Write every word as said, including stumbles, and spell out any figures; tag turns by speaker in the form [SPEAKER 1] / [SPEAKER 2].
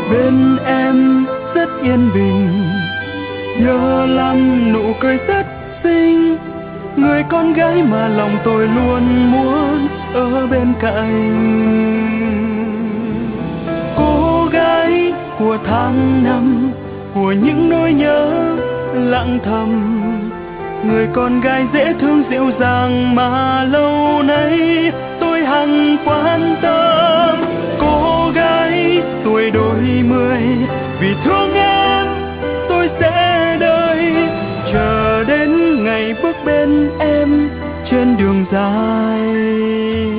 [SPEAKER 1] Bên em rất yên bình, nhớ lắm nụ cười rất xinh, người con gái mà lòng tôi luôn muốn ở bên cạnh. Cô gái của tháng năm, của những nỗi nhớ lặng thầm, người con gái dễ thương dịu dàng mà lâu nay tôi hằng quan tâm. Cô gái tuổi đôi mươi, vì thương em tôi sẽ đợi, chờ đến ngày bước bên em trên đường dài.